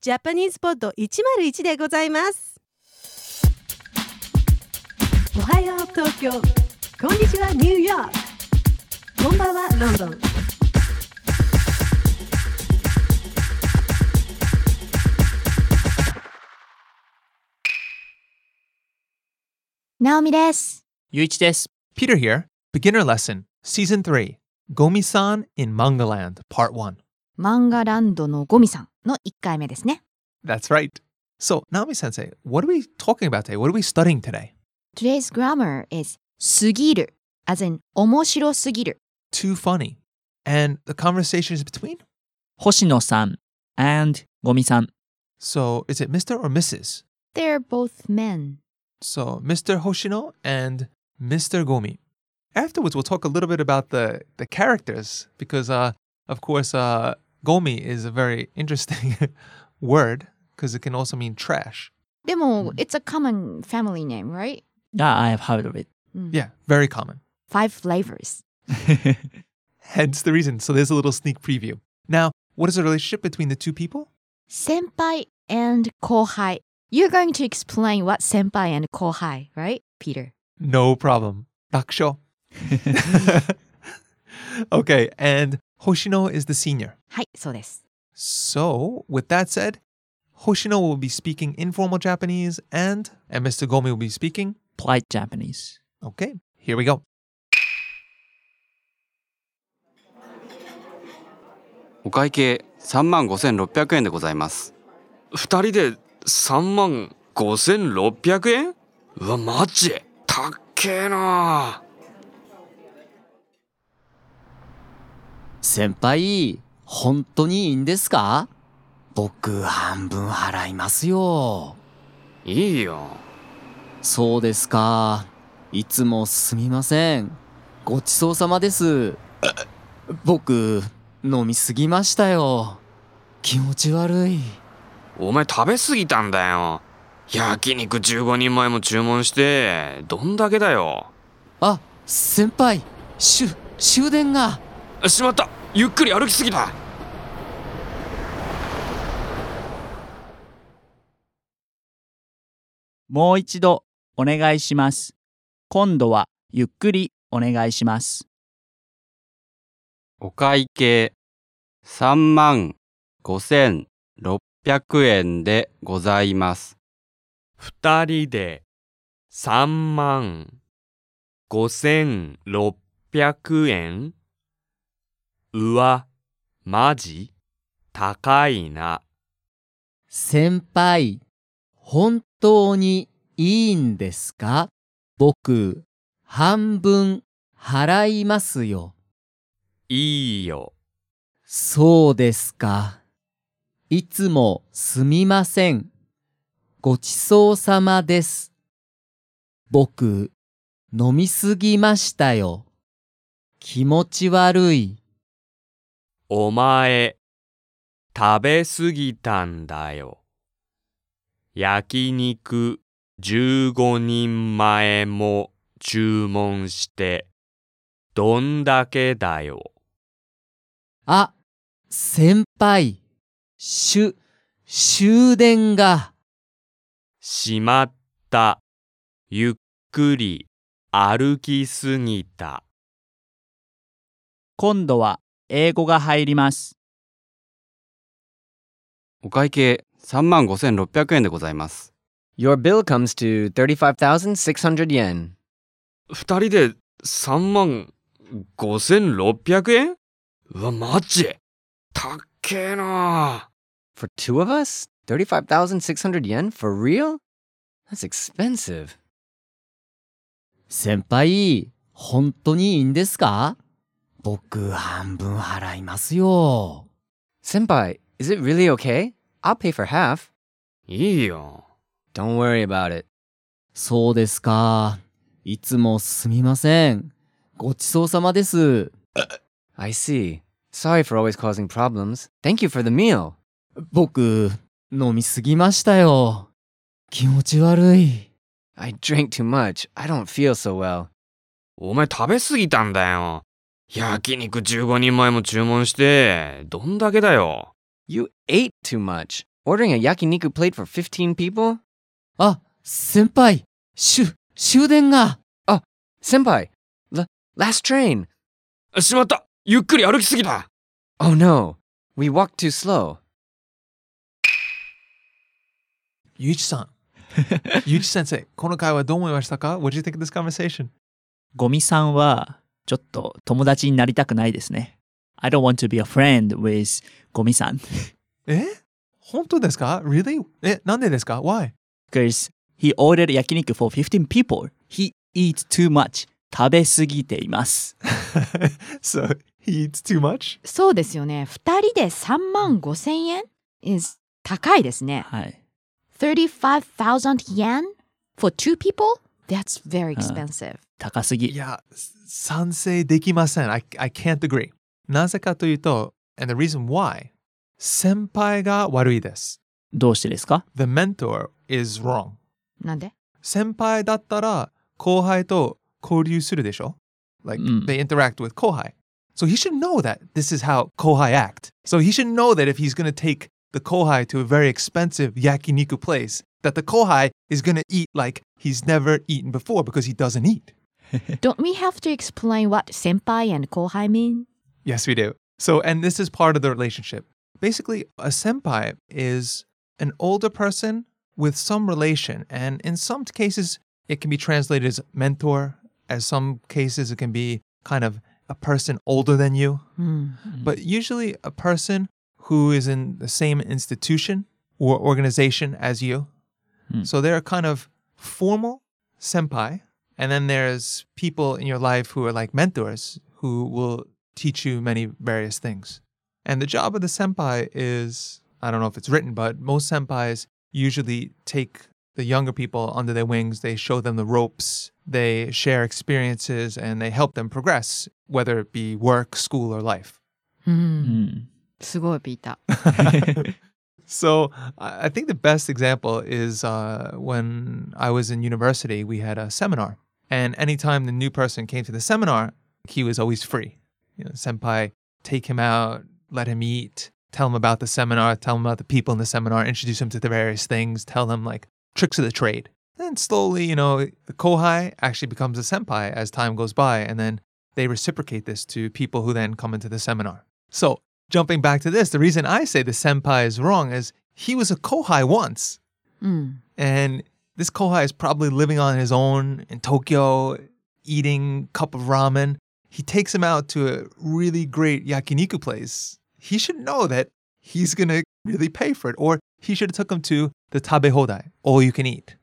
ジャパニーズポッド101でございます。おはよう東京、こんにちはニューヨーク、こんばんはロンドン。 ナオミです。 ゆういちです。 Peter here. Beginner lesson, season 3. Gomi-san in Mangaland, part 1. 漫画ランドのゴミさんの1回目ですね。 That's right. So, Naomi-sensei, what are we talking about today? What are we studying today? Today's grammar is すぎる as in 面白すぎる。 Too funny. And the conversation is between? 星野さん and ゴミさん。 So, is it Mr. or Mrs.? They're both men. So, Mr. Hoshino and Mr. Gomi. Afterwards, we'll talk a little bit about the characters because, of course, Gomi is a very interesting word because it can also mean trash. でも、it's a common family name, right? Yeah, I have heard of it. Yeah, very common. 5 flavors. Hence the reason. So there's a little sneak preview. Now, what is the relationship between the two people? 先輩 and 後輩. You're going to explain what 先輩 and 後輩, right, Peter? No problem. Daksho. Okay, and Hoshino is the senior. はい、そうです。 So, with that said, Hoshino will be speaking informal Japanese and Mr. Gomi will be speaking. Polite Japanese. Okay, here we go. お会計35,600円でございます。 2人で35,600円？うわ、マジたっけーな。 先輩、本当にいいんですか？僕半分払いますよ。 いいよ。 そうですか。いつもすみません。ごちそうさまです。僕、飲みすぎましたよ。気持ち悪い。 お前食べ過ぎたんだよ。焼肉15人前も注文してどんだけだよ。 あ、先輩、終電が。 しまった、ゆっくり歩きすぎた。 もう一度お願いします。今度はゆっくりお願いします。 お会計35,600円でございます。 2人で35,600円？うわ、マジ高いな。 先輩、本当にいいんですか？僕、半分払いますよ。 いいよ。 そうですか。いつもすみません。ごちそうさまです。僕、飲みすぎましたよ。気持ち悪い。 お前、食べ過ぎたんだよ。焼肉15人前も注文してどんだけだよ。 あ、先輩、終電が。 しまった。ゆっくり歩きすぎた。 今度は英語が入ります。 お会計35,600円でございます。 Your bill comes to 35,600 yen. 2人で35,600円？うわ、マジたっけーな。 For two of us? 35,600 yen? For real? That's expensive. 先輩、本当にいいんですか？僕半分払いますよ。 Senpai, is it really okay? I'll pay for half. いいよ。 Don't worry about it. そうですか。いつもすみません。ごちそうさまです。 I see. Sorry for always causing problems. Thank you for the meal. 僕、飲みすぎましたよ。気持ち悪い。 I drank too much. I don't feel so well. お前食べ過ぎたんだよ。焼肉15人前も注文してどんだけだよ。 You ate too much. Ordering a yakiniku plate for 15 people? あ、先輩、終電が。 Senpai, last train. しまった。ゆっくり歩きすぎた。 Oh no, we walked too slow. ゆういちさん。ゆういち先生、この会話どう思いましたか？ What did you think of this conversation? ゴミさんはちょっと友達になりたくないですね。I don't want to be a friend with ゴミさん。 本当ですか？ Really? なんでですか？ Why? Because he ordered 焼肉 for 15 people. He eats too much. 食べ過ぎています。 So, he eats too much? そうですよね。2人で35,000円 is 高いですね。 はい。 35,000 yen for two people? That's very expensive. 高すぎ。 いや、賛成できません。I can't agree. なぜかというと、and the reason why, 先輩が悪いです。 どうしてですか？ The mentor is wrong. なんで？ 先輩だったら後輩と交流するでしょ？ Like, they interact with 後輩. So he should know that this is how 後輩 act. So he should know that if he's going to take the 後輩 to a very expensive yakiniku place, that the 後輩 is going to eat like he's never eaten before because he doesn't eat. Don't we have to explain what senpai and 後輩 mean? Yes, we do. So, and this is part of the relationship. Basically, a senpai is an older person with some relation. And in some cases, it can be translated as mentor. As some cases, it can be kind of a person older than you. But usually a person who is in the same institution or organization as you. So they're kind of formal senpai. And then there's people in your life who are like mentors who will teach you many various things. And the job of the senpai is, I don't know if it's written, but most senpais usually take the younger people under their wings. They show them the ropes, they share experiences, and they help them progress, whether it be work, school, or life. すごいピーター。 So I think the best example is when I was in university, we had a seminar. And anytime the new person came to the seminar, he was always free. You know, senpai, take him out, let him eat, tell him about the seminar, tell him about the people in the seminar, introduce him to the various things, tell them like tricks of the trade. And slowly, you know, the kohai actually becomes a senpai as time goes by. And then they reciprocate this to people who then come into the seminar. So jumping back to this, the reason I say the senpai is wrong is he was a kohai once. And this kohai is probably living on his own in Tokyo, eating a cup of ramen. He takes him out to a really great yakiniku place. He should know that he's going to really pay for it. Or he should have took him to the tabe hodai, all you can eat.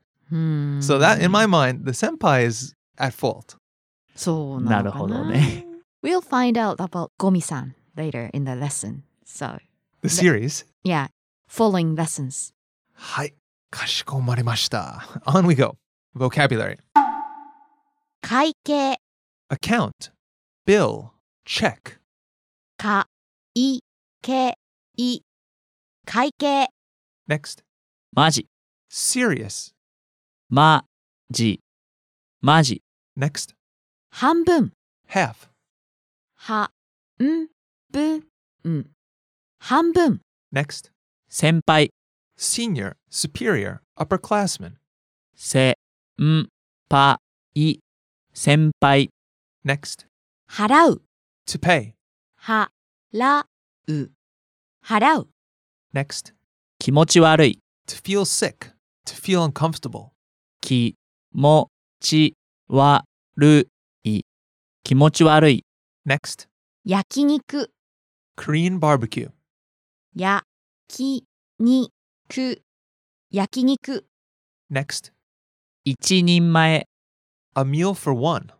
So that, in my mind, the senpai is at fault. そうなのかな。 なるほどね。 We'll find out about ゴミさん later in the lesson. So, The series. yeah, following lessons. はい。かしこまりました. On we go. Vocabulary. 会計、 Account. Bill. Check. 会計、会計、 Next. マジ、 Serious. マジ、マジ、 Next. 半分、 Half. はんぶん、半分、 Next. 先輩、 Senior. Superior. Upperclassman. せんぱい、先輩、 Next. 払う、 To pay. はらう、払う、 Next. 気持ち悪い、 To feel sick. To feel uncomfortable. 気もち悪い、気持ち悪い、 Next. 焼肉、 Korean barbecue. 焼きにく、焼肉、 Next. 一人前、 A meal for one.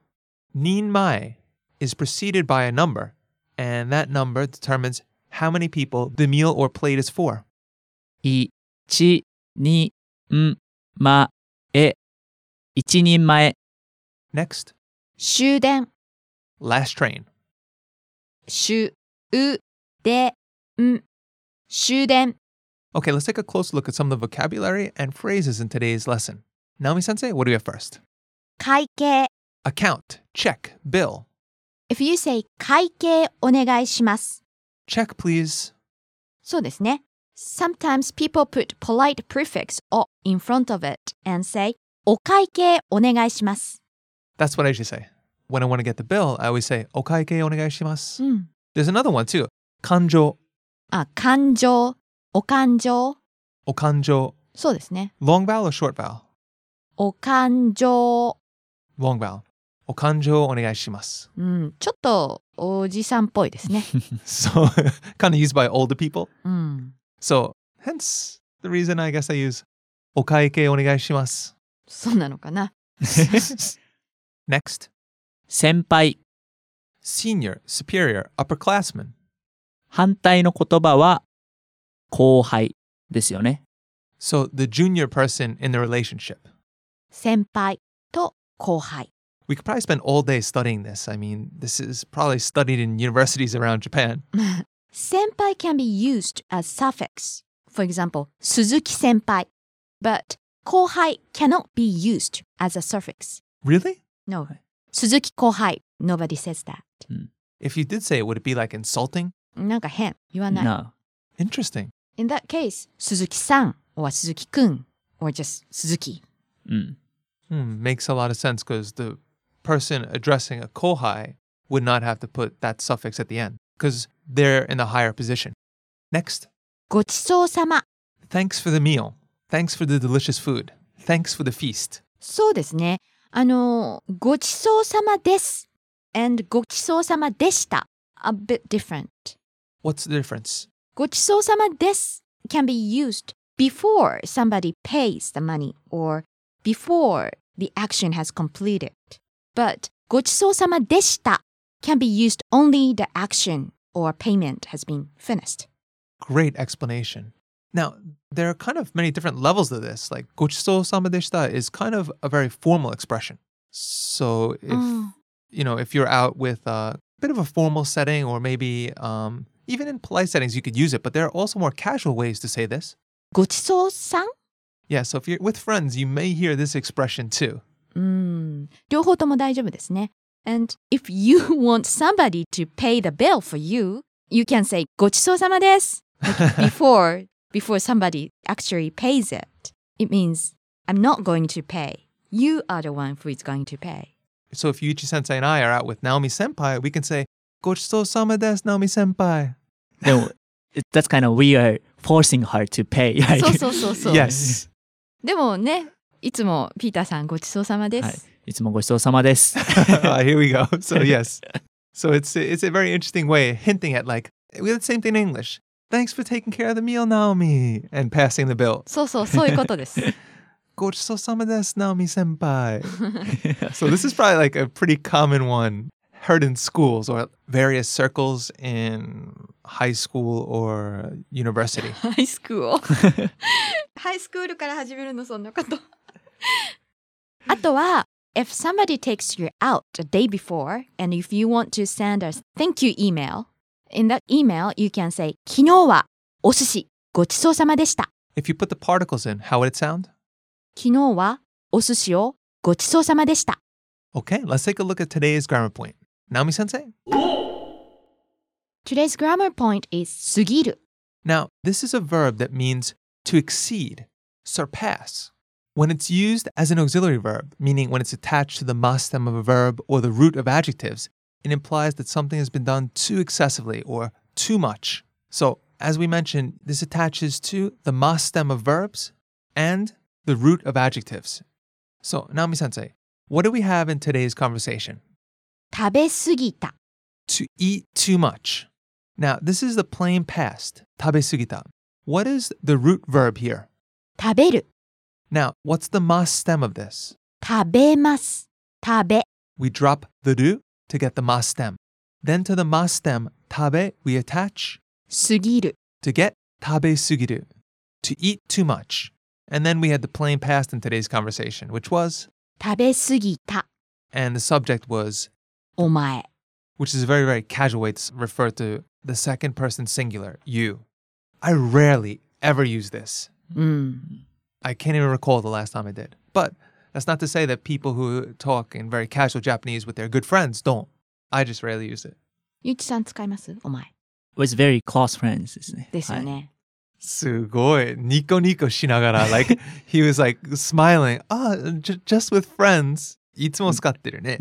Ninmai is preceded by a number, and that number determines how many people the meal or plate is for. 一人前、一人前、 Next. 終電、 Last train. 終電、終電、 Okay, let's take a close look at some of the vocabulary and phrases in today's lesson. Naomi-sensei, what do we have first? 会計。 Account. Check. Bill. If you say 会計お願いします。 Check, please. そうですね。 Sometimes people put polite prefix o in front of it and say お会計お願いします。 That's what I usually say. When I want to get the bill, I always say, お会計お願いします. うん。 There's another one too. 感情。 あ、感情、お感情。 お感情。 そうですね。 Long vowel or short vowel? お感情。 Long vowel. お感情お願いします。 うん、ちょっとおじさんっぽいですね。 So, kind of used by older people. うん。 So, hence the reason I guess I use お会計お願いします。 そうなのかな。 Next. 先輩。 Senior, superior, upperclassman. 反対の言葉は後輩ですよね。 So, the junior person in the relationship. 先輩と後輩。 We could probably spend all day studying this. I mean, this is probably studied in universities around Japan. 先輩 can be used as suffix. For example, 鈴木先輩. But 後輩 cannot be used as a suffix. Really? No. 鈴木後輩. Nobody says that. If you did say it, would it be like insulting? なんか変。言わない。 No. Interesting. In that case, 鈴木さん or 鈴木くん or just 鈴木. うん。 Makes a lot of sense because the person addressing a kohai would not have to put that suffix at the end because they're in a higher position. Next. ごちそうさま. Thanks for the meal. Thanks for the delicious food. Thanks for the feast. そうですね。ごちそうさまです and ごちそうさまでした a bit different. What's the difference? ごちそうさまです can be used before somebody pays the money or before the action has completed. But ごちそうさまでした can be used only the action or payment has been finished. Great explanation. Now, there are kind of many different levels of this. Like, ごちそうさまでした is kind of a very formal expression. So, if you're out with a bit of a formal setting or maybe even in polite settings, you could use it. But there are also more casual ways to say this. ごちそうさん Yeah, so if you're with friends, you may hear this expression too. 両方とも大丈夫ですね。And if you want somebody to pay the bill for you, you can say ごちそうさまです like before somebody actually pays it. It means I'm not going to pay. You are the one who is going to pay. So if Yuichi Sensei and I are out with Naomi Senpai, we can say ごちそうさまです, Naomi Senpai. でも、that's kind of we are forcing her to pay. そうそうそうそう。 Yes. でもね、いつもピーターさんごちそうさまです。 はい。いつもごちそうさまです。 Here we go. So yes. So it's a very interesting way of hinting at like, we have the same thing in English. Thanks for taking care of the meal, Naomi. And passing the bill. そうそう、そういうことです。 ごちそうさまです, Naomi Senpai. So this is probably like a pretty common one heard in schools or various circles in high school or university. ハイスクール。ハイスクールから始めるの、そんなこと。あとは、if somebody takes you out a day before, and if you want to send a thank you email, in that email, you can say, 昨日はお寿司ごちそうさまでした。 If you put the particles in, how would it sound? 昨日はお寿司をごちそうさまでした。 Okay, let's take a look at today's grammar point. Naomi Sensei? Today's grammar point is 過ぎる。 Now, this is a verb that means to exceed, surpass. When it's used as an auxiliary verb, meaning when it's attached to the ma stem of a verb or the root of adjectives, it implies that something has been done too excessively or too much. So, as we mentioned, this attaches to the ma stem of verbs and the root of adjectives. So, Naomi Sensei, what do we have in today's conversation? 食べ過ぎた。 To eat too much. Now, this is the plain past, 食べ過ぎた. What is the root verb here? 食べる。 Now, what's the ma stem of this? 食べます。食べ。 We drop the ru to get the ma stem. Then to the ma stem, 食べ, we attach 過ぎる。 to get 食べ過ぎる, to eat too much. And then we had the plain past in today's conversation, which was, 食べ過ぎた。 and the subject was, お前。 which is a very, very casual way to refer to the second person singular, you. I rarely ever use this. うん。 I can't even recall the last time I did. But that's not to say that people who talk in very casual Japanese with their good friends don't. I just rarely use it. ゆうちさん使いますお前。 with very close friends ですね。 ですよね。 すごい。ニコニコしながら、like, he was like smiling. Just with friends. いつも使ってるね。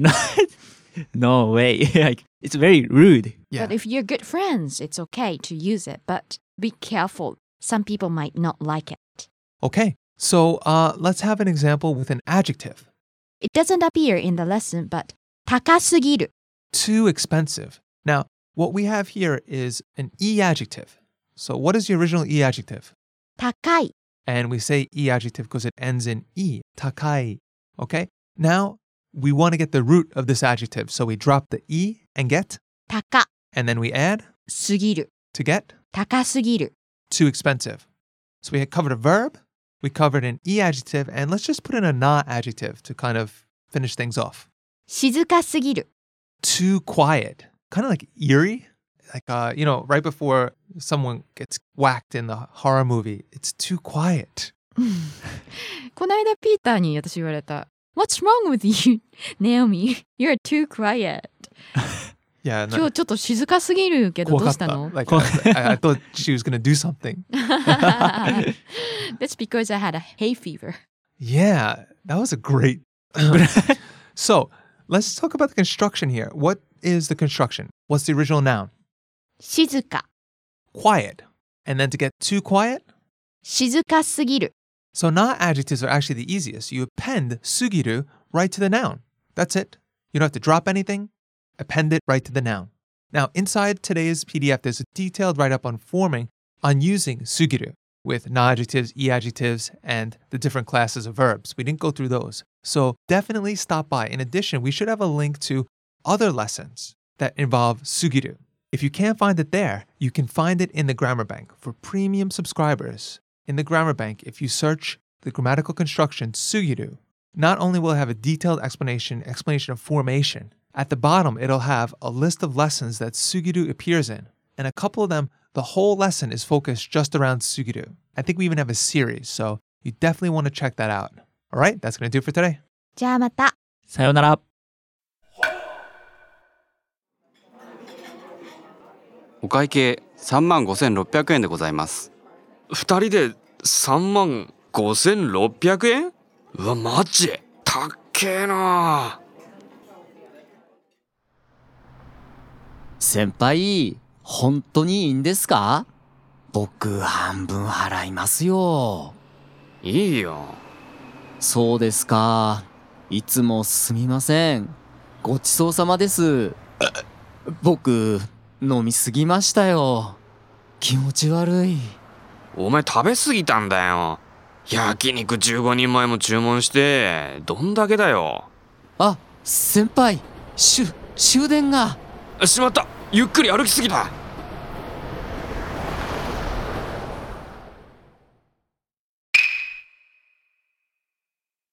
No way. Like, it's very rude. Yeah. But if you're good friends, it's okay to use it. But be careful. Some people might not like it. Okay. So let's have an example with an adjective. It doesn't appear in the lesson, but 高すぎる. Too expensive. Now, what we have here is an E adjective. So what is the original E adjective? 高い. And we say E adjective because it ends in E. Takai. Okay? Now, we want to get the root of this adjective. So we drop the E and get, 高 and then we add すぎる. to get, 高すぎる. too expensive. So we had covered a verb, we covered an E adjective, and let's just put in a na adjective to kind of finish things off. 静かすぎる. Too quiet. Kind of like eerie. Like, right before someone gets whacked in the horror movie, it's too quiet. この間ピーターに私言われた。What's wrong with you, Naomi? You're too quiet. Yeah, 今日ちょっと静かすぎるけどどうしたの？ Like, I thought she was going to do something. That's because I had a hay fever. Yeah, that was a great... So, let's talk about the construction here. What is the construction? What's the original noun? 静か。 Quiet. And then to get too quiet? 静かすぎる。 So na adjectives are actually the easiest. You append sugiru right to the noun. That's it. You don't have to drop anything. Append it right to the noun. Now, inside today's PDF, there's a detailed write-up on forming on using sugiru with na adjectives, e adjectives, and the different classes of verbs. We didn't go through those. So definitely stop by. In addition, we should have a link to other lessons that involve sugiru. If you can't find it there, you can find it in the Grammar Bank for premium subscribers. In the Grammar Bank, if you search the grammatical construction sugiru, not only will it have a detailed explanation of formation, at the bottom it'll have a list of lessons that sugiru appears in. And a couple of them, the whole lesson is focused just around sugiru. I think we even have a series, so you definitely want to check that out. All right, that's going to do it for today. じゃあまた。 さようなら。 お会計35,600円でございます。 2人で35,600円？うわ、マジたっけーな。 先輩、本当にいいんですか？僕半分払いますよ。 いいよ。 そうですか。いつもすみません。ごちそうさまです。僕、飲みすぎましたよ。気持ち悪い。 お前食べ過ぎたんだよ。焼肉15人前も注文して、どんだけだよ。 あ、先輩、終電が。 しまった。ゆっくり歩きすぎた。